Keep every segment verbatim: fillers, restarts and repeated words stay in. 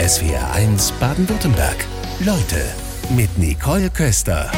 S W R eins Baden-Württemberg. Leute mit Nicole Köster.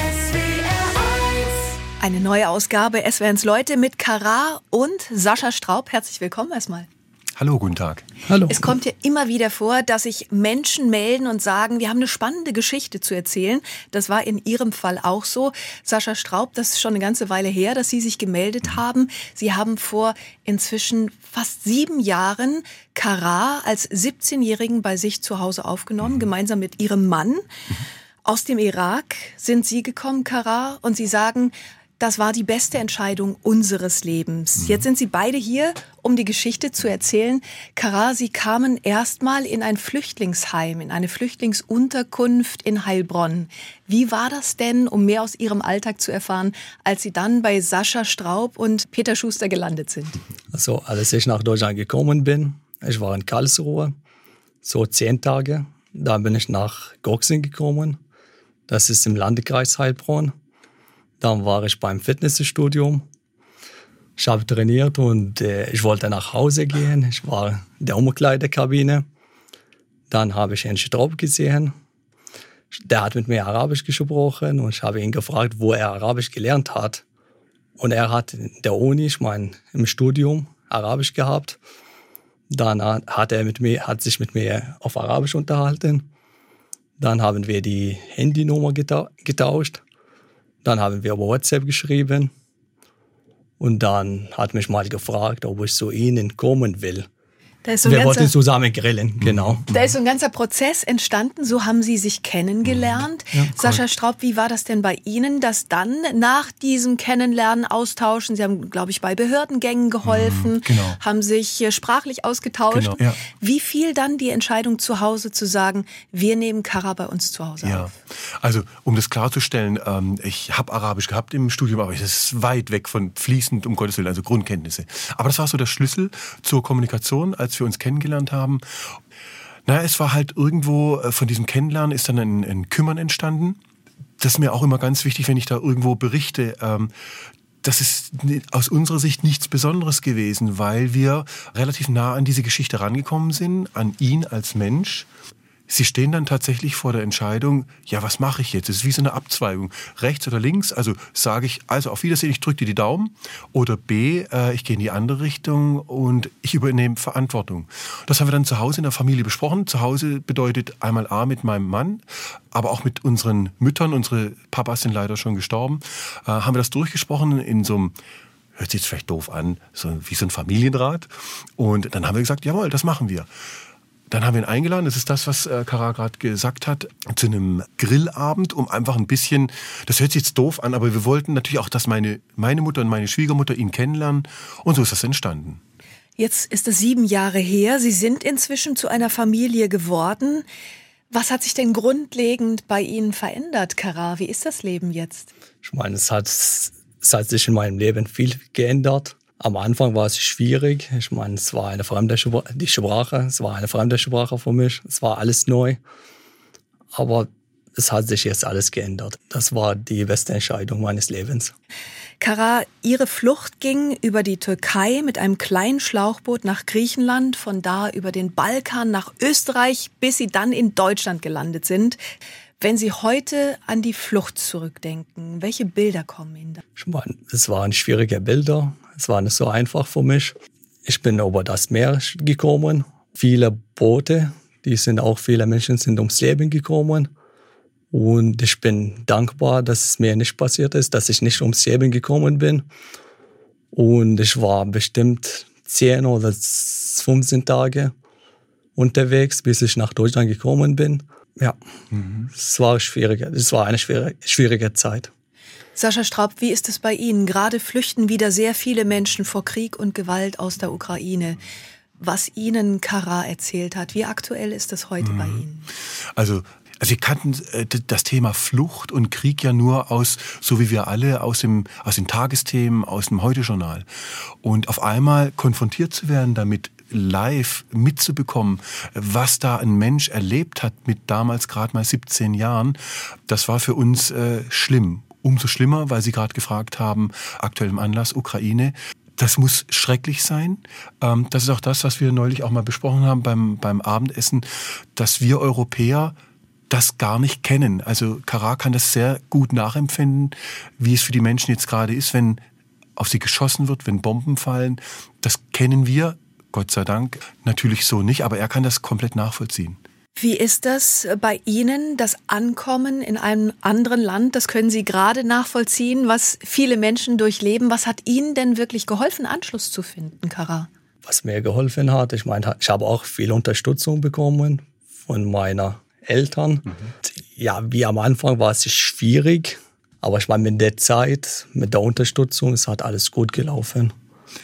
Eine neue Ausgabe S W R eins Leute mit Kara und Sascha Straub. Herzlich willkommen erstmal. Hallo, guten Tag. Hallo. Es kommt ja immer wieder vor, dass sich Menschen melden und sagen, wir haben eine spannende Geschichte zu erzählen. Das war in Ihrem Fall auch so. Sascha Straub, das ist schon eine ganze Weile her, dass Sie sich gemeldet haben. Sie haben vor inzwischen fast sieben Jahren Kara als siebzehnjährigen bei sich zu Hause aufgenommen, mhm. gemeinsam mit Ihrem Mann. Mhm. Aus dem Irak sind Sie gekommen, Kara, und Sie sagen, das war die beste Entscheidung unseres Lebens. Jetzt sind Sie beide hier, um die Geschichte zu erzählen. Kara, Sie kamen erstmal in ein Flüchtlingsheim, in eine Flüchtlingsunterkunft in Heilbronn. Wie war das denn, um mehr aus Ihrem Alltag zu erfahren, als Sie dann bei Sascha Straub und Peter Schuster gelandet sind? Also, als ich nach Deutschland gekommen bin, ich war in Karlsruhe, so zehn Tage. Dann bin ich nach Goxing gekommen. Das ist im Landkreis Heilbronn. Dann war ich beim Fitnessstudium. Ich habe trainiert und äh, ich wollte nach Hause gehen. Ich war in der Umkleidekabine. Dann habe ich Herrn Straub gesehen. Der hat mit mir Arabisch gesprochen und ich habe ihn gefragt, wo er Arabisch gelernt hat. Und er hat in der Uni, ich meine im Studium, Arabisch gehabt. Dann hat er mit mir, hat sich mit mir auf Arabisch unterhalten. Dann haben wir die Handynummer getauscht. Dann haben wir über WhatsApp geschrieben. Und dann hat mich mal gefragt, ob ich zu Ihnen kommen will. Da ist so wir ganzer, wollten zusammen grillen, genau. Da ist so ein ganzer Prozess entstanden, so haben Sie sich kennengelernt. Ja, Sascha Straub, wie war das denn bei Ihnen, dass dann nach diesem Kennenlernen, Austauschen, Sie haben, glaube ich, bei Behördengängen geholfen, genau. haben sich sprachlich ausgetauscht. Genau, ja. Wie fiel dann die Entscheidung zu Hause zu sagen, wir nehmen Kara bei uns zu Hause ja. auf? Also, um das klarzustellen, ähm, ich habe Arabisch gehabt im Studium, aber es ist weit weg von fließend, um Gottes Willen, also Grundkenntnisse. Aber das war so der Schlüssel zur Kommunikation, als wir uns kennengelernt haben. Na, es war halt irgendwo, von diesem Kennenlernen ist dann ein, ein Kümmern entstanden. Das ist mir auch immer ganz wichtig, wenn ich da irgendwo berichte. Ähm, das ist aus unserer Sicht nichts Besonderes gewesen, weil wir relativ nah an diese Geschichte rangekommen sind, an ihn als Mensch. Sie stehen dann tatsächlich vor der Entscheidung, ja, was mache ich jetzt? Es ist wie so eine Abzweigung. Rechts oder links, also sage ich, also auf Wiedersehen, ich drücke dir die Daumen. Oder B, äh, ich gehe in die andere Richtung und ich übernehme Verantwortung. Das haben wir dann zu Hause in der Familie besprochen. Zu Hause bedeutet einmal A mit meinem Mann, aber auch mit unseren Müttern. Unsere Papas sind leider schon gestorben. Äh, haben wir das durchgesprochen in so einem, hört sich jetzt vielleicht doof an, so wie so ein Familienrat. Und dann haben wir gesagt, jawohl, das machen wir. Dann haben wir ihn eingeladen, das ist das, was Kara gerade gesagt hat, zu einem Grillabend, um einfach ein bisschen, das hört sich jetzt doof an, aber wir wollten natürlich auch, dass meine, meine Mutter und meine Schwiegermutter ihn kennenlernen. Und so ist das entstanden. Jetzt ist es sieben Jahre her. Sie sind inzwischen zu einer Familie geworden. Was hat sich denn grundlegend bei Ihnen verändert, Kara? Wie ist das Leben jetzt? Ich meine, es hat, es hat sich in meinem Leben viel geändert. Am Anfang war es schwierig. Ich meine, es war eine fremde Sprache, die Sprache, es war eine fremde Sprache für mich. Es war alles neu. Aber es hat sich jetzt alles geändert. Das war die beste Entscheidung meines Lebens. Kara, Ihre Flucht ging über die Türkei mit einem kleinen Schlauchboot nach Griechenland, von da über den Balkan nach Österreich, bis Sie dann in Deutschland gelandet sind. Wenn Sie heute an die Flucht zurückdenken, welche Bilder kommen Ihnen da? Ich meine, es waren schwierige Bilder. Es war nicht so einfach für mich. Ich bin über das Meer gekommen. Viele Boote, die sind auch viele Menschen sind ums Leben gekommen. Und ich bin dankbar, dass es mir nicht passiert ist, dass ich nicht ums Leben gekommen bin. Und ich war bestimmt zehn oder fünfzehn Tage unterwegs, bis ich nach Deutschland gekommen bin. Ja, mhm. es war schwierig. Es war eine schwierige, schwierige Zeit. Sascha Straub, wie ist es bei Ihnen? Gerade flüchten wieder sehr viele Menschen vor Krieg und Gewalt aus der Ukraine. Was Ihnen Kara erzählt hat, wie aktuell ist das heute mhm. bei Ihnen? Also, also wir kannten das Thema Flucht und Krieg ja nur aus, so wie wir alle, aus, dem, aus den Tagesthemen, aus dem Heute-Journal. Und auf einmal konfrontiert zu werden damit, live mitzubekommen, was da ein Mensch erlebt hat mit damals gerade mal siebzehn Jahren, das war für uns äh, schlimm. Umso schlimmer, weil Sie gerade gefragt haben, aktuellem Anlass Ukraine. Das muss schrecklich sein. Ähm, das ist auch das, was wir neulich auch mal besprochen haben beim, beim Abendessen, dass wir Europäer das gar nicht kennen. Also Kara kann das sehr gut nachempfinden, wie es für die Menschen jetzt gerade ist, wenn auf sie geschossen wird, wenn Bomben fallen. Das kennen wir, Gott sei Dank, natürlich so nicht, aber er kann das komplett nachvollziehen. Wie ist das bei Ihnen, das Ankommen in einem anderen Land? Das können Sie gerade nachvollziehen, was viele Menschen durchleben. Was hat Ihnen denn wirklich geholfen, Anschluss zu finden, Kara? Was mir geholfen hat, ich meine, ich habe auch viel Unterstützung bekommen von meinen Eltern. Mhm. Ja, wie am Anfang war es schwierig, aber ich meine, mit der Zeit, mit der Unterstützung, es hat alles gut gelaufen.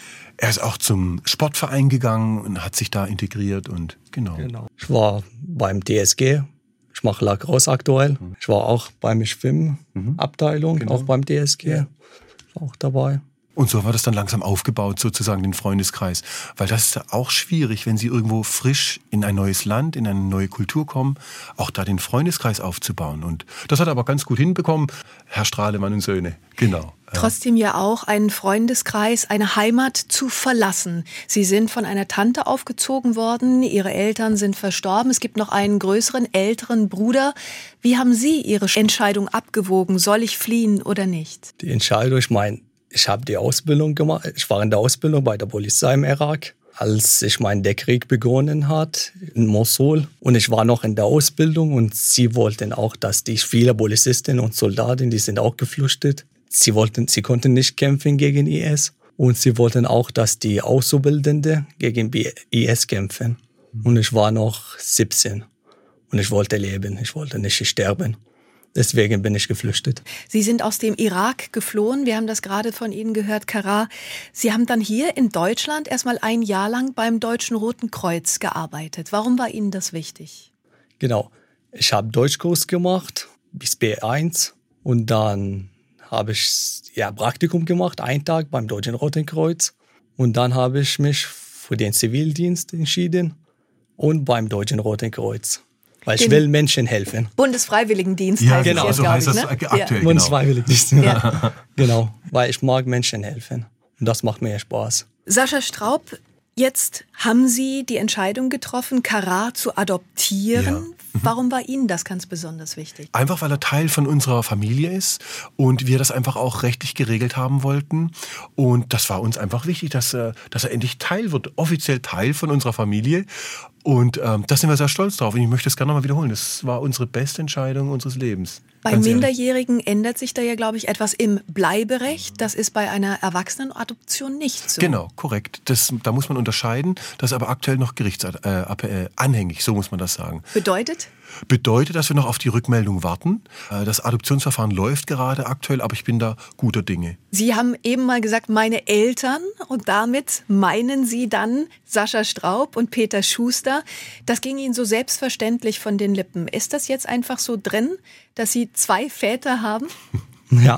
Er ist auch zum Sportverein gegangen und hat sich da integriert und genau. genau. Ich war beim D S G, ich mache Lacrosse aktuell. Mhm. Ich war auch beim Schwimmabteilung, mhm. genau. auch beim D S G, ja. War auch dabei. Und so war das dann langsam aufgebaut, sozusagen den Freundeskreis. Weil das ist auch schwierig, wenn Sie irgendwo frisch in ein neues Land, in eine neue Kultur kommen, auch da den Freundeskreis aufzubauen. Und das hat er aber ganz gut hinbekommen, Herr Strahlemann und Söhne, genau. Trotzdem ja auch einen Freundeskreis, eine Heimat zu verlassen. Sie sind von einer Tante aufgezogen worden, Ihre Eltern sind verstorben, es gibt noch einen größeren, älteren Bruder. Wie haben Sie Ihre Entscheidung abgewogen? Soll ich fliehen oder nicht? Die Entscheidung, ich meine, ich habe die Ausbildung gemacht, ich war in der Ausbildung bei der Polizei im Irak, als ich meine, der Krieg begonnen hat in Mosul. Und ich war noch in der Ausbildung und sie wollten auch, dass die viele Polizisten und Soldaten, die sind auch geflüchtet. Sie wollten, sie konnten nicht kämpfen gegen I S und sie wollten auch, dass die Auszubildenden gegen I S kämpfen. Und ich war noch siebzehn und ich wollte leben, ich wollte nicht sterben. Deswegen bin ich geflüchtet. Sie sind aus dem Irak geflohen. Wir haben das gerade von Ihnen gehört, Kara. Sie haben dann hier in Deutschland erstmal ein Jahr lang beim Deutschen Roten Kreuz gearbeitet. Warum war Ihnen das wichtig? Genau. Ich habe Deutschkurs gemacht bis B eins und dann habe ich ja, Praktikum gemacht, einen Tag beim Deutschen Roten Kreuz. Und dann habe ich mich für den Zivildienst entschieden und beim Deutschen Roten Kreuz. Weil ich will Menschen helfen. Bundesfreiwilligendienst ja, heißt genau, es jetzt, so heißt ich, das ne? aktuell. Ja. Genau. Bundesfreiwilligendienst, ja. ja. Genau, weil ich mag Menschen helfen. Und das macht mir Spaß. Sascha Straub, jetzt haben Sie die Entscheidung getroffen, Kara zu adoptieren. Ja. Mhm. Warum war Ihnen das ganz besonders wichtig? Einfach, weil er Teil von unserer Familie ist und wir das einfach auch rechtlich geregelt haben wollten. Und das war uns einfach wichtig, dass er, dass er endlich Teil wird, offiziell Teil von unserer Familie. Und ähm, da sind wir sehr stolz drauf. Und ich möchte es gerne nochmal wiederholen. Das war unsere beste Entscheidung unseres Lebens. Bei Minderjährigen ändert sich da ja, glaube ich, etwas im Bleiberecht. Das ist bei einer Erwachsenenadoption nicht so. Genau, korrekt. Das, da muss man unterscheiden. Das ist aber aktuell noch gerichtsanhängig, so muss man das sagen. Bedeutet? Bedeutet, dass wir noch auf die Rückmeldung warten. Das Adoptionsverfahren läuft gerade aktuell, aber ich bin da guter Dinge. Sie haben eben mal gesagt, meine Eltern, und damit meinen Sie dann Sascha Straub und Peter Schuster. Das ging Ihnen so selbstverständlich von den Lippen. Ist das jetzt einfach so drin, dass Sie zwei Väter haben? Ja.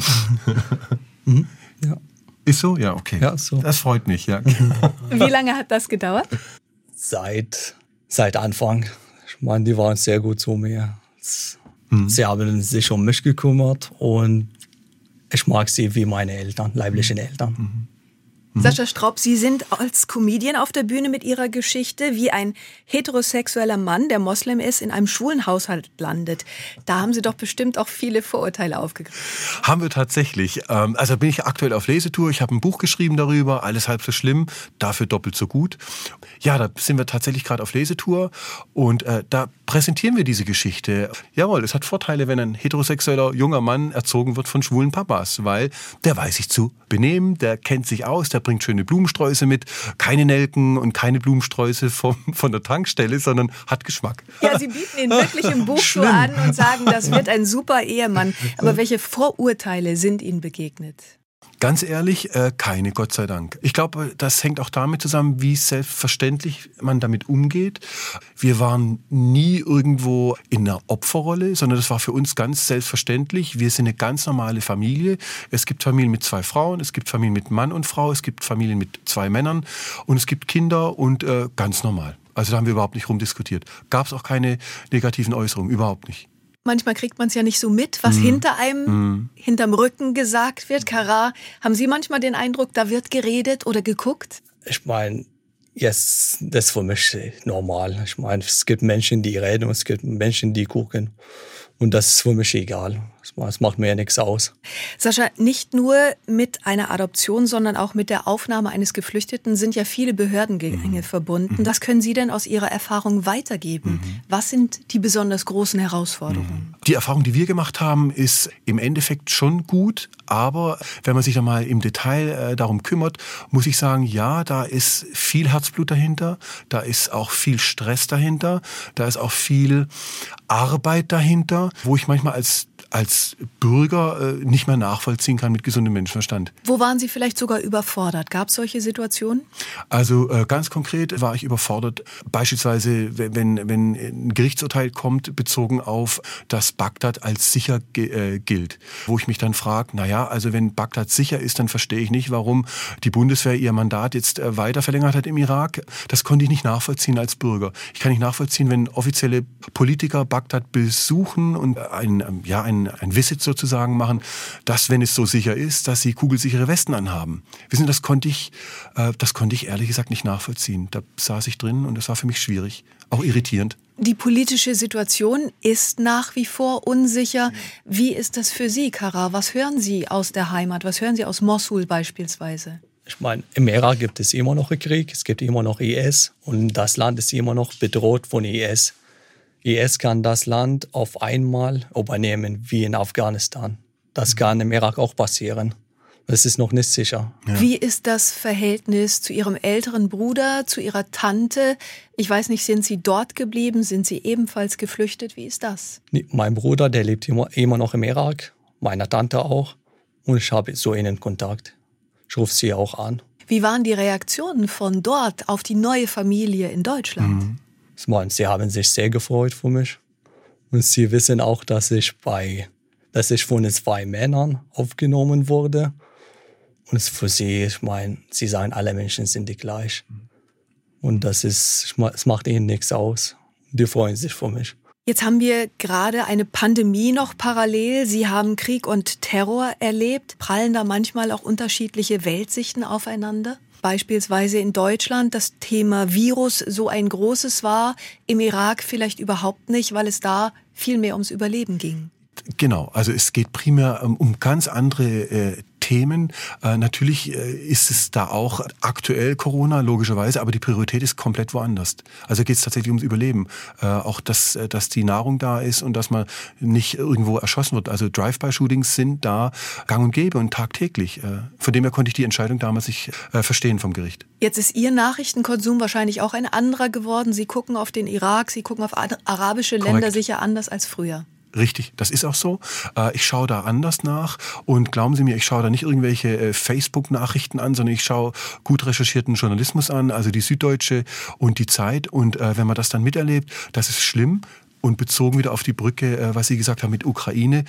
mhm. ja. Ist so? Ja, okay. Ja, so. Das freut mich, ja. Wie lange hat das gedauert? Seit, seit Anfang. Ich meine, die waren sehr gut zu mir. Mhm. Sie haben sich um mich gekümmert und ich mag sie wie meine Eltern, leiblichen Eltern. Mhm. Mhm. Sascha Straub, Sie sind als Comedian auf der Bühne mit Ihrer Geschichte, wie ein heterosexueller Mann, der Moslem ist, in einem schwulen Haushalt landet. Da haben Sie doch bestimmt auch viele Vorurteile aufgegriffen. Haben wir tatsächlich. Also bin ich aktuell auf Lesetour. Ich habe ein Buch geschrieben darüber, alles halb so schlimm, dafür doppelt so gut. Ja, da sind wir tatsächlich gerade auf Lesetour und äh, da präsentieren wir diese Geschichte. Jawohl, es hat Vorteile, wenn ein heterosexueller junger Mann erzogen wird von schwulen Papas, weil der weiß sich zu benehmen, der kennt sich aus, der bringt schöne Blumensträuße mit, keine Nelken und keine Blumensträuße vom, von der Tankstelle, sondern hat Geschmack. Ja, Sie bieten ihn wirklich im Buch so an und sagen, das wird ein super Ehemann. Aber welche Vorurteile sind Ihnen begegnet? Ganz ehrlich, äh, keine, Gott sei Dank. Ich glaube, das hängt auch damit zusammen, wie selbstverständlich man damit umgeht. Wir waren nie irgendwo in einer Opferrolle, sondern das war für uns ganz selbstverständlich. Wir sind eine ganz normale Familie. Es gibt Familien mit zwei Frauen, es gibt Familien mit Mann und Frau, es gibt Familien mit zwei Männern und es gibt Kinder und äh, ganz normal. Also da haben wir überhaupt nicht rumdiskutiert. Gab es auch keine negativen Äußerungen, überhaupt nicht. Manchmal kriegt man es ja nicht so mit, was mm. hinter einem, mm. hinterm Rücken gesagt wird. Kara, haben Sie manchmal den Eindruck, da wird geredet oder geguckt? Ich meine, yes, das ist für mich normal. Ich meine, es gibt Menschen, die reden und es gibt Menschen, die gucken. Und das ist für mich egal. Das macht mir ja nichts aus. Sascha, nicht nur mit einer Adoption, sondern auch mit der Aufnahme eines Geflüchteten sind ja viele Behördengänge mhm. verbunden. Mhm. Was können Sie denn aus Ihrer Erfahrung weitergeben? Mhm. Was sind die besonders großen Herausforderungen? Die Erfahrung, die wir gemacht haben, ist im Endeffekt schon gut. Aber wenn man sich da mal im Detail äh, darum kümmert, muss ich sagen, ja, da ist viel Herzblut dahinter. Da ist auch viel Stress dahinter. Da ist auch viel Arbeit dahinter, wo ich manchmal als als Bürger äh, nicht mehr nachvollziehen kann mit gesundem Menschenverstand. Wo waren Sie vielleicht sogar überfordert? Gab es solche Situationen? Also äh, ganz konkret war ich überfordert. Beispielsweise, wenn, wenn ein Gerichtsurteil kommt, bezogen auf, dass Bagdad als sicher ge- äh, gilt. Wo ich mich dann frage, naja, also wenn Bagdad sicher ist, dann verstehe ich nicht, warum die Bundeswehr ihr Mandat jetzt äh, weiter verlängert hat im Irak. Das konnte ich nicht nachvollziehen als Bürger. Ich kann nicht nachvollziehen, wenn offizielle Politiker Bagdad besuchen und ein, ja, ein ein Visit sozusagen machen, dass, wenn es so sicher ist, dass sie kugelsichere Westen anhaben. Wissen Sie, das konnte ich, äh, das konnte ich ehrlich gesagt nicht nachvollziehen. Da saß ich drin und das war für mich schwierig, auch irritierend. Die politische Situation ist nach wie vor unsicher. Wie ist das für Sie, Kara? Was hören Sie aus der Heimat? Was hören Sie aus Mossul beispielsweise? Ich meine, im Irak gibt es immer noch einen Krieg, es gibt immer noch I S und das Land ist immer noch bedroht von I S. I S kann das Land auf einmal übernehmen, wie in Afghanistan. Das kann im Irak auch passieren. Das ist noch nicht sicher. Ja. Wie ist das Verhältnis zu Ihrem älteren Bruder, zu Ihrer Tante? Ich weiß nicht, sind Sie dort geblieben? Sind Sie ebenfalls geflüchtet? Wie ist das? Mein Bruder, der lebt immer, immer noch im Irak, meine Tante auch. Und ich habe so ihnen Kontakt. Ich rufe sie auch an. Wie waren die Reaktionen von dort auf die neue Familie in Deutschland? Mhm. Sie haben sich sehr gefreut für mich. Und sie wissen auch, dass ich, bei, dass ich von zwei Männern aufgenommen wurde. Und für sie, ich meine, sie sagen, alle Menschen sind die gleich. Und das ist, es macht ihnen nichts aus. Die freuen sich für mich. Jetzt haben wir gerade eine Pandemie noch parallel. Sie haben Krieg und Terror erlebt. Prallen da manchmal auch unterschiedliche Weltsichten aufeinander? Beispielsweise in Deutschland das Thema Virus so ein großes war, im Irak vielleicht überhaupt nicht, weil es da viel mehr ums Überleben ging. Genau, also es geht primär um, um ganz andere äh, Themen. Äh, natürlich äh, ist es da auch aktuell Corona, logischerweise, aber die Priorität ist komplett woanders. Also geht es tatsächlich ums Überleben. Äh, auch, dass, dass die Nahrung da ist und dass man nicht irgendwo erschossen wird. Also Drive-by-Shootings sind da gang und gäbe und tagtäglich. Äh, von dem her konnte ich die Entscheidung damals nicht äh, verstehen vom Gericht. Jetzt ist Ihr Nachrichtenkonsum wahrscheinlich auch ein anderer geworden. Sie gucken auf den Irak, Sie gucken auf arabische Länder Korrekt. Sicher anders als früher. Richtig, das ist auch so. Ich schaue da anders nach und glauben Sie mir, ich schaue da nicht irgendwelche Facebook-Nachrichten an, sondern ich schaue gut recherchierten Journalismus an, also die Süddeutsche und die Zeit. Und wenn man das dann miterlebt, das ist schlimm. Und bezogen wieder auf die Brücke, was Sie gesagt haben mit Ukraine,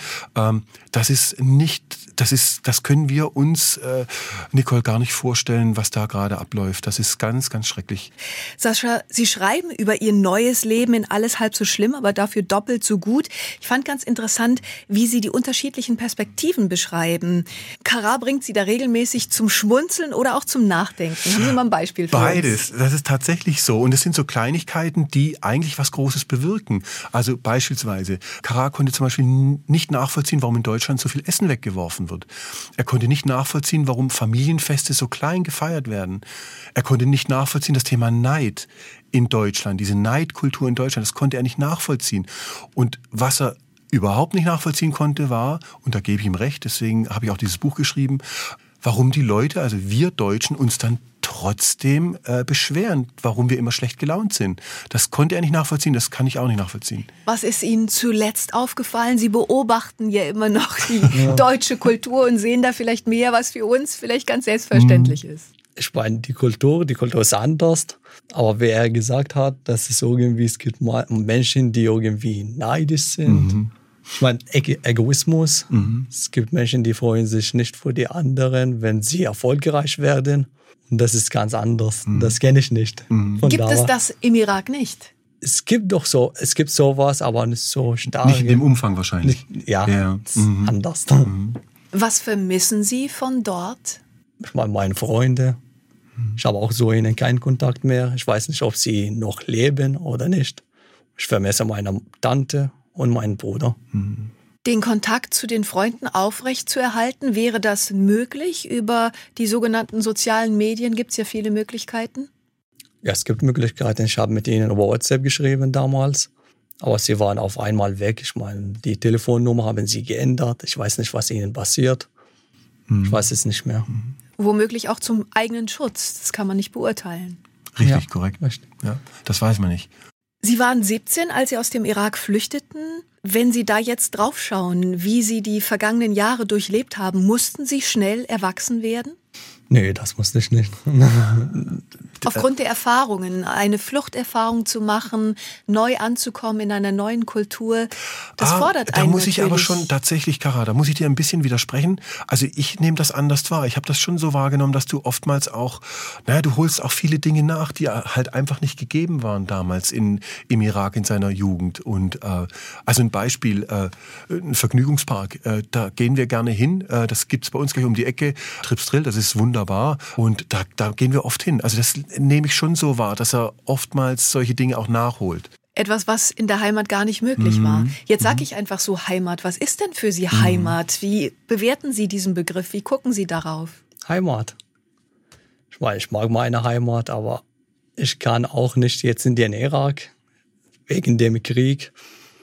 das ist nicht, das ist, das können wir uns, Nicole, gar nicht vorstellen, was da gerade abläuft. Das ist ganz, ganz schrecklich. Sascha, Sie schreiben über Ihr neues Leben in Alles halb so schlimm, aber dafür doppelt so gut. Ich fand ganz interessant, wie Sie die unterschiedlichen Perspektiven beschreiben. Kara bringt Sie da regelmäßig zum Schmunzeln oder auch zum Nachdenken. Haben Sie mal ein Beispiel für Beides. uns? Das ist tatsächlich so. Und es sind so Kleinigkeiten, die eigentlich was Großes bewirken. Also beispielsweise, Kara konnte zum Beispiel nicht nachvollziehen, warum in Deutschland so viel Essen weggeworfen wird. Er konnte nicht nachvollziehen, warum Familienfeste so klein gefeiert werden. Er konnte nicht nachvollziehen, das Thema Neid in Deutschland, diese Neidkultur in Deutschland, das konnte er nicht nachvollziehen. Und was er überhaupt nicht nachvollziehen konnte, war, und da gebe ich ihm recht, deswegen habe ich auch dieses Buch geschrieben, warum die Leute, also wir Deutschen, uns dann trotzdem äh, beschweren, warum wir immer schlecht gelaunt sind. Das konnte er nicht nachvollziehen, das kann ich auch nicht nachvollziehen. Was ist Ihnen zuletzt aufgefallen? Sie beobachten ja immer noch die ja. deutsche Kultur und sehen da vielleicht mehr, was für uns vielleicht ganz selbstverständlich mhm. ist. Ich meine, die Kultur, die Kultur ist anders, aber wie er gesagt hat, dass es irgendwie, es gibt Menschen, die irgendwie neidisch sind. Mhm. Ich meine, Ego- Egoismus. Mhm. Es gibt Menschen, die freuen sich nicht für die anderen, wenn sie erfolgreich werden. Und das ist ganz anders. Mhm. Das kenne ich nicht. Mhm. Gibt es das im Irak nicht? Es gibt doch so, es gibt sowas, aber nicht so stark. Nicht in dem Umfang wahrscheinlich. Nicht, ja, ja. ist Mhm. anders. Mhm. Was vermissen Sie von dort? Ich meine, meine Freunde. Ich habe auch so ihnen keinen Kontakt mehr. Ich weiß nicht, ob sie noch leben oder nicht. Ich vermisse meine Tante und meinen Bruder. Mhm. Den Kontakt zu den Freunden aufrechtzuerhalten, wäre das möglich? Über die sogenannten sozialen Medien gibt es ja viele Möglichkeiten. Ja, es gibt Möglichkeiten. Ich habe mit ihnen über WhatsApp geschrieben damals. Aber sie waren auf einmal weg. Ich meine, die Telefonnummer haben sie geändert. Ich weiß nicht, was ihnen passiert. Mhm. Ich weiß es nicht mehr. Mhm. Womöglich auch zum eigenen Schutz. Das kann man nicht beurteilen. Richtig, ja, korrekt. Richtig. Ja, das weiß man nicht. Sie waren siebzehn, als Sie aus dem Irak flüchteten. Wenn Sie da jetzt draufschauen, wie Sie die vergangenen Jahre durchlebt haben, mussten Sie schnell erwachsen werden? Nee, das musste ich nicht. Aufgrund der Erfahrungen, eine Fluchterfahrung zu machen, neu anzukommen in einer neuen Kultur, das ah, fordert da einen muss ich natürlich. aber schon tatsächlich, Kara, da muss ich dir ein bisschen widersprechen. Also ich nehme das anders wahr. Ich habe das schon so wahrgenommen, dass du oftmals auch, naja, du holst auch viele Dinge nach, die halt einfach nicht gegeben waren damals in, im Irak in seiner Jugend. Und äh, also ein Beispiel, äh, ein Vergnügungspark, äh, da gehen wir gerne hin. Äh, das gibt's bei uns gleich um die Ecke. Tripsdrill, das ist wunderbar. Und da, da gehen wir oft hin. Also das nehme ich schon so wahr, dass er oftmals solche Dinge auch nachholt. Etwas, was in der Heimat gar nicht möglich Mhm. war. Jetzt sage ich einfach so Heimat. Was ist denn für Sie Mhm. Heimat? Wie bewerten Sie diesen Begriff? Wie gucken Sie darauf? Heimat. Ich meine, ich mag meine Heimat, aber ich kann auch nicht jetzt in den Irak wegen dem Krieg.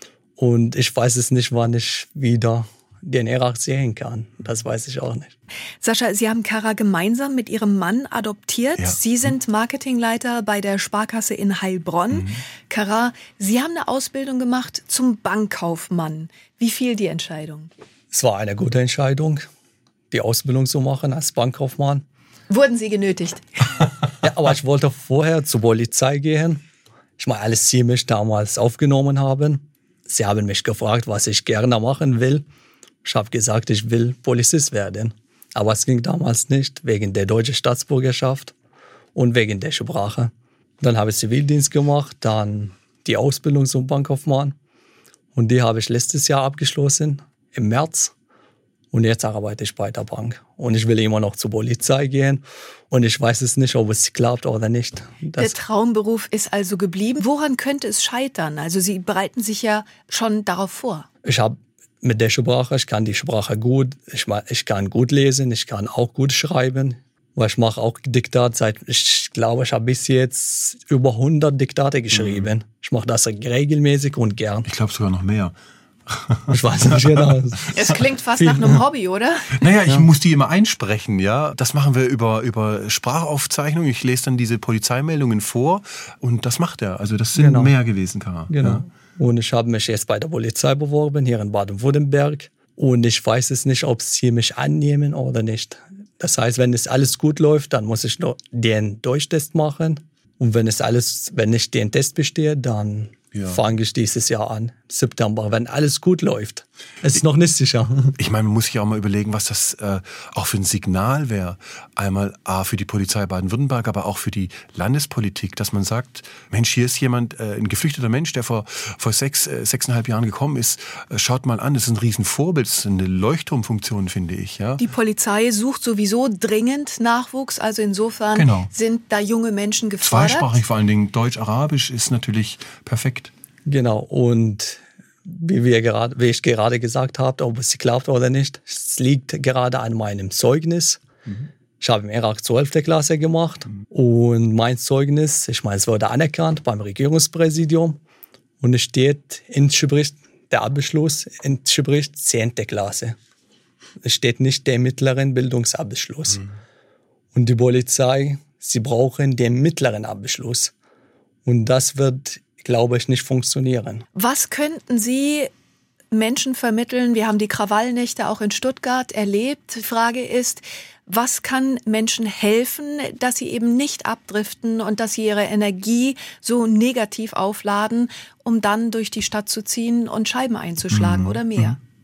Und ich weiß es nicht, wann ich wieder den Irak sehen kann. Das weiß ich auch nicht. Sascha, Sie haben Kara gemeinsam mit Ihrem Mann adoptiert. Ja. Sie sind Marketingleiter bei der Sparkasse in Heilbronn. Mhm. Kara, Sie haben eine Ausbildung gemacht zum Bankkaufmann. Wie fiel die Entscheidung? Es war eine gute Entscheidung, die Ausbildung zu machen als Bankkaufmann. Wurden Sie genötigt? Ja, aber ich wollte vorher zur Polizei gehen. Ich meine, als sie mich damals aufgenommen haben, sie haben mich gefragt, was ich gerne machen will. Ich habe gesagt, ich will Polizist werden. Aber es ging damals nicht, wegen der deutschen Staatsbürgerschaft und wegen der Sprache. Dann habe ich Zivildienst gemacht, dann die Ausbildung zum Bankkaufmann. Und die habe ich letztes Jahr abgeschlossen, im März. Und jetzt arbeite ich bei der Bank. Und ich will immer noch zur Polizei gehen. Und ich weiß es nicht, ob es klappt oder nicht. Das Der Traumberuf ist also geblieben. Woran könnte es scheitern? Also Sie bereiten sich ja schon darauf vor. Ich habe mit der Sprache, ich kann die Sprache gut, ich, ich kann gut lesen, ich kann auch gut schreiben. Weil ich mache auch Diktat seit, ich glaube, ich habe bis jetzt über hundert Diktate geschrieben. Mhm. Ich mache das regelmäßig und gern. Ich glaube sogar noch mehr. Ich weiß nicht genau. Es klingt fast nach einem Hobby, oder? Naja, ich Ja. muss die immer einsprechen, ja. Das machen wir über, über Sprachaufzeichnung. Ich lese dann diese Polizeimeldungen vor und das macht er. Also das sind Genau. mehr gewesen, Kara. Genau. Ja. Und ich habe mich jetzt bei der Polizei beworben, hier in Baden-Württemberg. Und ich weiß es nicht, ob sie mich annehmen oder nicht. Das heißt, wenn es alles gut läuft, dann muss ich noch den Deutschtest machen. Und wenn es alles, wenn ich den Test bestehe, dann Ja. fange ich dieses Jahr an, September, wenn alles gut läuft. Es ist noch nicht sicher. Ich meine, man muss sich auch mal überlegen, was das äh, auch für ein Signal wäre. Einmal A, für die Polizei Baden-Württemberg, aber auch für die Landespolitik, dass man sagt, Mensch, hier ist jemand, äh, ein geflüchteter Mensch, der vor, vor sechs, äh, sechseinhalb Jahren gekommen ist. Äh, schaut mal an, das ist ein Riesenvorbild, das ist eine Leuchtturmfunktion, finde ich. Ja? Die Polizei sucht sowieso dringend Nachwuchs. Also insofern Genau. sind da junge Menschen gefordert. Zweisprachig vor allen Dingen, Deutsch-Arabisch ist natürlich perfekt. Genau. Und wie, wir gerade, wie ich gerade gesagt habe, ob es klappt oder nicht, es liegt gerade an meinem Zeugnis. Mhm. Ich habe im Irak zwölfte Klasse gemacht. Mhm. Und mein Zeugnis, ich meine, es wurde anerkannt beim Regierungspräsidium. Und es steht, entspricht der Abschluss, entspricht zehnte Klasse. Es steht nicht der mittleren Bildungsabschluss. Mhm. Und die Polizei, sie brauchen den mittleren Abschluss. Und das wird, glaube ich, nicht funktionieren. Was könnten Sie Menschen vermitteln? Wir haben die Krawallnächte auch in Stuttgart erlebt. Die Frage ist, was kann Menschen helfen, dass sie eben nicht abdriften und dass sie ihre Energie so negativ aufladen, um dann durch die Stadt zu ziehen und Scheiben einzuschlagen Mhm. oder mehr?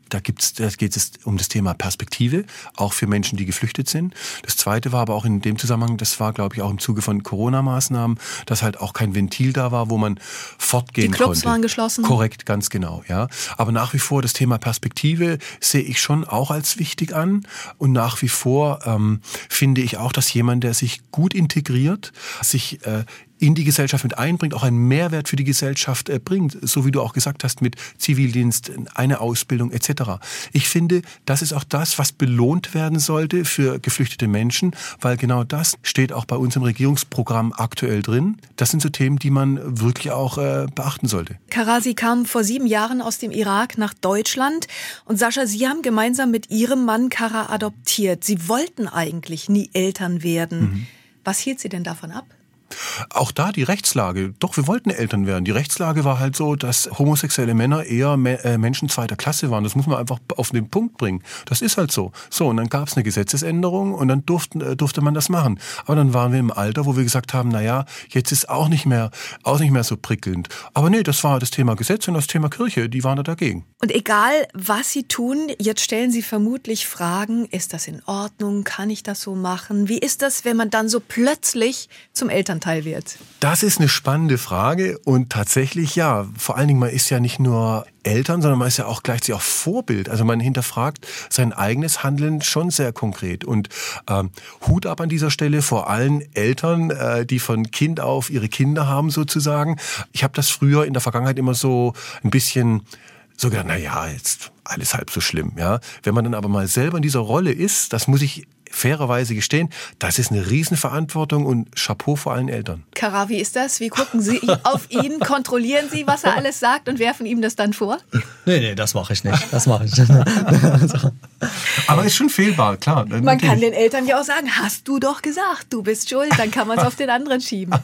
Da gibt's, da geht es um das Thema Perspektive, auch für Menschen, die geflüchtet sind. Das Zweite war aber auch in dem Zusammenhang, das war, glaube ich, auch im Zuge von Corona-Maßnahmen, dass halt auch kein Ventil da war, wo man fortgehen konnte. Die Clubs konnte. waren geschlossen. Korrekt, ganz genau, ja. Aber nach wie vor das Thema Perspektive sehe ich schon auch als wichtig an. Und nach wie vor ähm, finde ich auch, dass jemand, der sich gut integriert, sich äh, in die Gesellschaft mit einbringt, auch einen Mehrwert für die Gesellschaft äh, bringt, so wie du auch gesagt hast, mit Zivildienst, eine Ausbildung et cetera. Ich finde, das ist auch das, was belohnt werden sollte für geflüchtete Menschen, weil genau das steht auch bei uns im Regierungsprogramm aktuell drin. Das sind so Themen, die man wirklich auch äh, beachten sollte. Kara, Sie kamen vor sieben Jahren aus dem Irak nach Deutschland und Sascha, Sie haben gemeinsam mit Ihrem Mann Kara adoptiert. Sie wollten eigentlich nie Eltern werden. Mhm. Was hielt Sie denn davon ab? Auch da die Rechtslage. Doch, wir wollten Eltern werden. Die Rechtslage war halt so, dass homosexuelle Männer eher Me- äh, Menschen zweiter Klasse waren. Das muss man einfach auf den Punkt bringen. Das ist halt so. So, und dann gab es eine Gesetzesänderung und dann durften, äh, durfte man das machen. Aber dann waren wir im Alter, wo wir gesagt haben, na ja, jetzt ist auch nicht mehr, auch nicht mehr so prickelnd. Aber nee, das war das Thema Gesetz und das Thema Kirche. Die waren da dagegen. Und egal, was Sie tun, jetzt stellen Sie vermutlich Fragen, ist das in Ordnung? Kann ich das so machen? Wie ist das, wenn man dann so plötzlich zum Elternteil wird? Das ist eine spannende Frage und tatsächlich ja, vor allen Dingen, man ist ja nicht nur Eltern, sondern man ist ja auch gleichzeitig auch Vorbild. Also man hinterfragt sein eigenes Handeln schon sehr konkret. Und ähm, Hut ab an dieser Stelle vor allen Eltern, äh, die von Kind auf ihre Kinder haben sozusagen. Ich habe das früher in der Vergangenheit immer so ein bisschen so gedacht, na ja, jetzt alles halb so schlimm. Ja, wenn man dann aber mal selber in dieser Rolle ist, das muss ich fairerweise gestehen, das ist eine Riesenverantwortung und Chapeau vor allen Eltern. Kara, wie ist das? Wie gucken Sie auf ihn? Kontrollieren Sie, was er alles sagt und werfen ihm das dann vor? Nee, nee, das mache ich nicht. Das mache ich nicht. Aber ist schon fehlbar, klar. Man natürlich. kann den Eltern ja auch sagen, hast du doch gesagt, du bist schuld, dann kann man es auf den anderen schieben.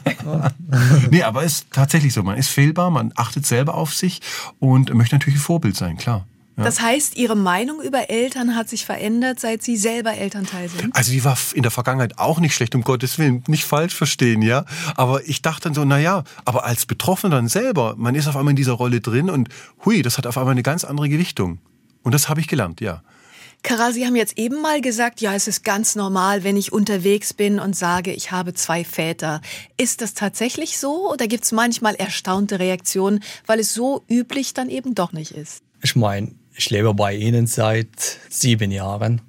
Nee, aber es ist tatsächlich so, man ist fehlbar, man achtet selber auf sich und möchte natürlich ein Vorbild sein, klar. Ja. Das heißt, Ihre Meinung über Eltern hat sich verändert, seit Sie selber Elternteil sind? Also die war in der Vergangenheit auch nicht schlecht, um Gottes Willen, nicht falsch verstehen, ja. Aber ich dachte dann so, na ja, aber als Betroffener dann selber, man ist auf einmal in dieser Rolle drin und hui, das hat auf einmal eine ganz andere Gewichtung. Und das habe ich gelernt, ja. Kara, Sie haben jetzt eben mal gesagt, ja, es ist ganz normal, wenn ich unterwegs bin und sage, ich habe zwei Väter. Ist das tatsächlich so oder gibt es manchmal erstaunte Reaktionen, weil es so üblich dann eben doch nicht ist? Ich meine, ich lebe bei Ihnen seit sieben Jahren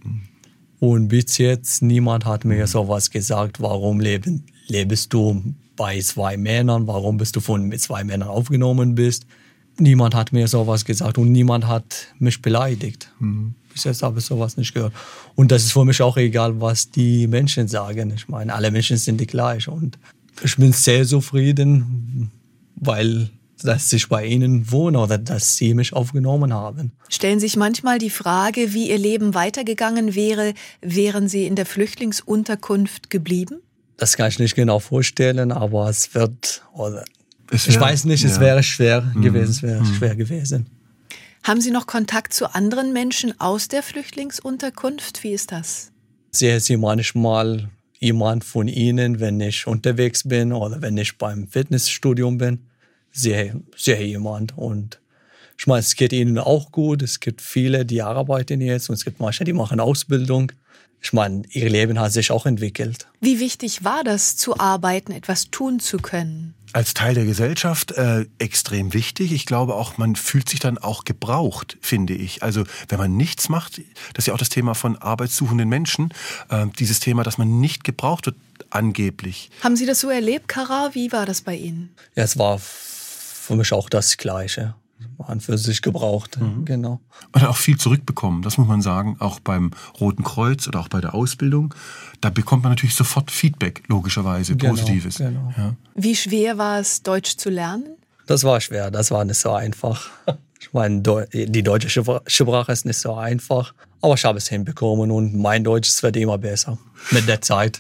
und bis jetzt niemand hat mir sowas gesagt, warum leben, lebst du bei zwei Männern, warum bist du von mit zwei Männern aufgenommen bist. Niemand hat mir sowas gesagt und niemand hat mich beleidigt. Mhm. Bis jetzt habe ich sowas nicht gehört. Und das ist für mich auch egal, was die Menschen sagen. Ich meine, alle Menschen sind die gleich und ich bin sehr zufrieden, weil dass ich bei Ihnen wohne oder dass Sie mich aufgenommen haben. Stellen sich manchmal die Frage, wie Ihr Leben weitergegangen wäre, wären Sie in der Flüchtlingsunterkunft geblieben? Das kann ich nicht genau vorstellen, aber es wird, oder es ich wär, weiß nicht, es ja. wäre schwer mhm. gewesen, es wäre mhm. schwer gewesen. Haben Sie noch Kontakt zu anderen Menschen aus der Flüchtlingsunterkunft? Wie ist das? Sehe Sie manchmal jemand von Ihnen, wenn ich unterwegs bin oder wenn ich beim Fitnessstudium bin? Sehe, sehe jemand und ich meine, es geht ihnen auch gut. Es gibt viele, die arbeiten jetzt und es gibt manche, die machen Ausbildung. Ich meine, ihr Leben hat sich auch entwickelt. Wie wichtig war das, zu arbeiten, etwas tun zu können? Als Teil der Gesellschaft äh, extrem wichtig. Ich glaube auch, man fühlt sich dann auch gebraucht, finde ich. Also wenn man nichts macht, das ist ja auch das Thema von arbeitssuchenden Menschen, äh, dieses Thema, dass man nicht gebraucht wird, angeblich. Haben Sie das so erlebt, Kara? Wie war das bei Ihnen? Ja, es war für mich auch das Gleiche. Man für sich gebraucht, mhm. genau. Und auch viel zurückbekommen, das muss man sagen, auch beim Roten Kreuz oder auch bei der Ausbildung. Da bekommt man natürlich sofort Feedback, logischerweise, genau, Positives. Genau. Ja. Wie schwer war es, Deutsch zu lernen? Das war schwer, das war nicht so einfach. Ich meine, die deutsche Sprache ist nicht so einfach, aber ich habe es hinbekommen und mein Deutsch wird immer besser mit der Zeit.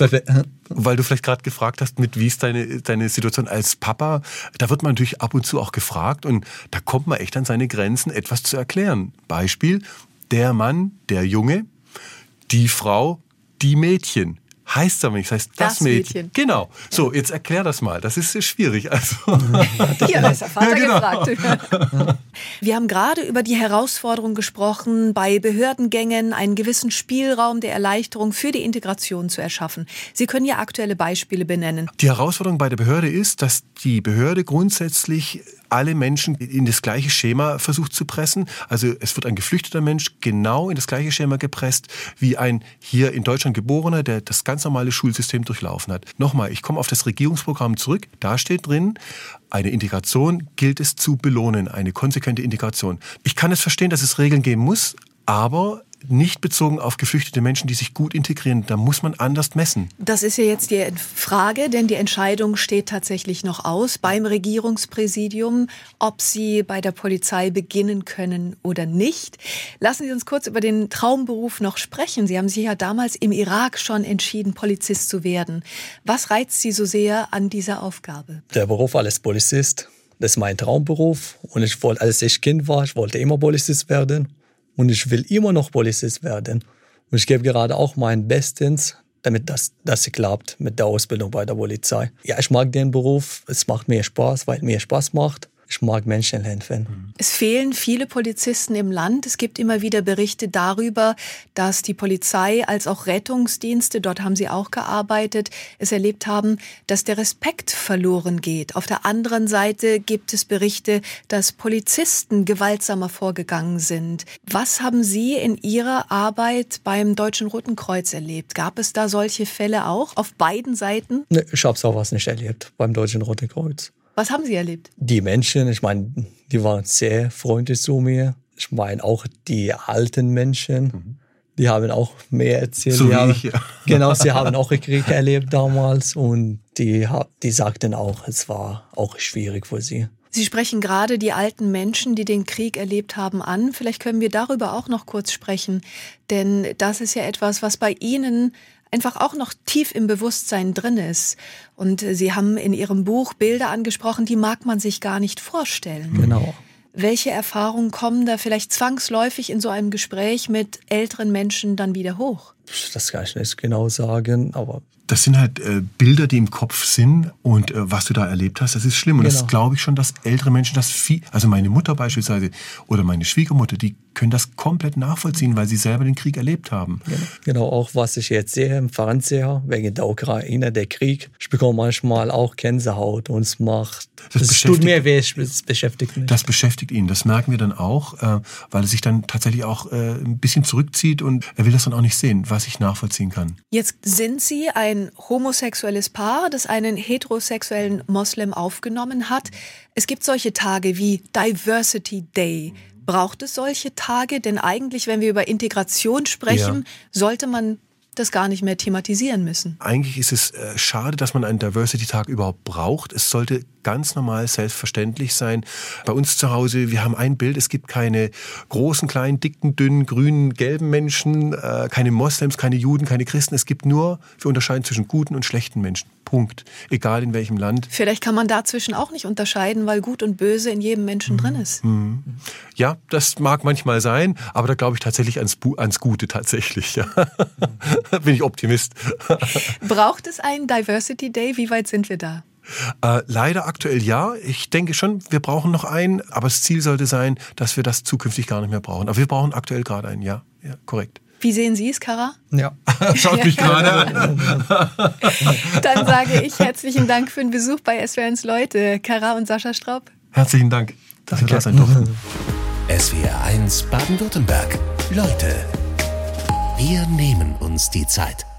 Weil du vielleicht gerade gefragt hast, mit wie ist deine, deine Situation als Papa, da wird man natürlich ab und zu auch gefragt und da kommt man echt an seine Grenzen, etwas zu erklären. Beispiel, der Mann, der Junge, die Frau, die Mädchen. Heißt aber nicht, das heißt das, das Mädchen. Mädchen. Genau. So, jetzt erklär das mal. Das ist schwierig. Also. Hier ist der Vater ja, genau. gefragt. Wir haben gerade über die Herausforderung gesprochen, bei Behördengängen einen gewissen Spielraum der Erleichterung für die Integration zu erschaffen. Sie können ja aktuelle Beispiele benennen. Die Herausforderung bei der Behörde ist, dass die Behörde grundsätzlich alle Menschen in das gleiche Schema versucht zu pressen. Also es wird ein geflüchteter Mensch genau in das gleiche Schema gepresst wie ein hier in Deutschland Geborener, der das ganz normale Schulsystem durchlaufen hat. Nochmal, ich komme auf das Regierungsprogramm zurück. Da steht drin, eine Integration gilt es zu belohnen, eine konsequente Integration. Ich kann es verstehen, dass es Regeln geben muss, aber nicht bezogen auf geflüchtete Menschen, die sich gut integrieren. Da muss man anders messen. Das ist ja jetzt die Frage, denn die Entscheidung steht tatsächlich noch aus beim Regierungspräsidium, ob sie bei der Polizei beginnen können oder nicht. Lassen Sie uns kurz über den Traumberuf noch sprechen. Sie haben sich ja damals im Irak schon entschieden, Polizist zu werden. Was reizt Sie so sehr an dieser Aufgabe? Der Beruf als Polizist, das ist mein Traumberuf. Und ich wollte, als ich Kind war, ich wollte immer Polizist werden. Und ich will immer noch Polizist werden. Und ich gebe gerade auch mein Bestes, damit das, das klappt mit der Ausbildung bei der Polizei. Ja, ich mag den Beruf. Es macht mir Spaß, weil es mir Spaß macht. Ich mag Menschen helfen. Es fehlen viele Polizisten im Land. Es gibt immer wieder Berichte darüber, dass die Polizei als auch Rettungsdienste, dort haben Sie auch gearbeitet, es erlebt haben, dass der Respekt verloren geht. Auf der anderen Seite gibt es Berichte, dass Polizisten gewaltsamer vorgegangen sind. Was haben Sie in Ihrer Arbeit beim Deutschen Roten Kreuz erlebt? Gab es da solche Fälle auch auf beiden Seiten? Nee, ich habe sowas nicht erlebt beim Deutschen Roten Kreuz. Was haben Sie erlebt? Die Menschen, ich meine, die waren sehr freundlich zu mir. Ich meine auch die alten Menschen, mhm. die haben auch mehr erzählt. So die wie haben, ich, ja. Genau, sie haben auch einen Krieg erlebt damals und die, die sagten auch, es war auch schwierig für sie. Sie sprechen gerade die alten Menschen, die den Krieg erlebt haben, an. Vielleicht können wir darüber auch noch kurz sprechen, denn das ist ja etwas, was bei Ihnen einfach auch noch tief im Bewusstsein drin ist. Und Sie haben in Ihrem Buch Bilder angesprochen, die mag man sich gar nicht vorstellen. Genau. Welche Erfahrungen kommen da vielleicht zwangsläufig in so einem Gespräch mit älteren Menschen dann wieder hoch? Das kann ich nicht genau sagen, aber... Das sind halt äh, Bilder, die im Kopf sind und äh, was du da erlebt hast, das ist schlimm. Und genau. das glaube ich schon, dass ältere Menschen das viel, also meine Mutter beispielsweise oder meine Schwiegermutter, die können das komplett nachvollziehen, weil sie selber den Krieg erlebt haben. Genau, genau auch was ich jetzt sehe im Fernseher, wegen der Ukraine, der Krieg. Ich bekomme manchmal auch Gänsehaut und es macht, das es tut mir weh, es beschäftigt mich. Das beschäftigt ihn, das merken wir dann auch, äh, weil er sich dann tatsächlich auch äh, ein bisschen zurückzieht und er will das dann auch nicht sehen, was ich nachvollziehen kann. Jetzt sind Sie ein homosexuelles Paar, das einen heterosexuellen Moslem aufgenommen hat. Es gibt solche Tage wie Diversity Day. Braucht es solche Tage? Denn eigentlich, wenn wir über Integration sprechen, ja. sollte man das gar nicht mehr thematisieren müssen. Eigentlich ist es äh, schade, dass man einen Diversity-Tag überhaupt braucht. Es sollte ganz normal, selbstverständlich sein. Bei uns zu Hause, wir haben ein Bild, es gibt keine großen, kleinen, dicken, dünnen, grünen, gelben Menschen, äh, keine Moslems, keine Juden, keine Christen. Es gibt nur, wir unterscheiden zwischen guten und schlechten Menschen. Punkt. Egal in welchem Land. Vielleicht kann man dazwischen auch nicht unterscheiden, weil Gut und Böse in jedem Menschen mhm. drin ist. Mhm. Ja, das mag manchmal sein, aber da glaube ich tatsächlich ans, ans Gute tatsächlich. Ja. Bin ich Optimist. Braucht es einen Diversity Day? Wie weit sind wir da? Äh, leider aktuell ja. Ich denke schon, wir brauchen noch einen, aber das Ziel sollte sein, dass wir das zukünftig gar nicht mehr brauchen. Aber wir brauchen aktuell gerade einen, ja. Ja, korrekt. Wie sehen Sie es, Kara? Ja. Schaut mich gerade an. Dann sage ich herzlichen Dank für den Besuch bei S W R eins Leute, Kara und Sascha Straub. Herzlichen Dank, dass Danke. wir da sein durften. S W R eins Baden-Württemberg. Leute, wir nehmen uns die Zeit.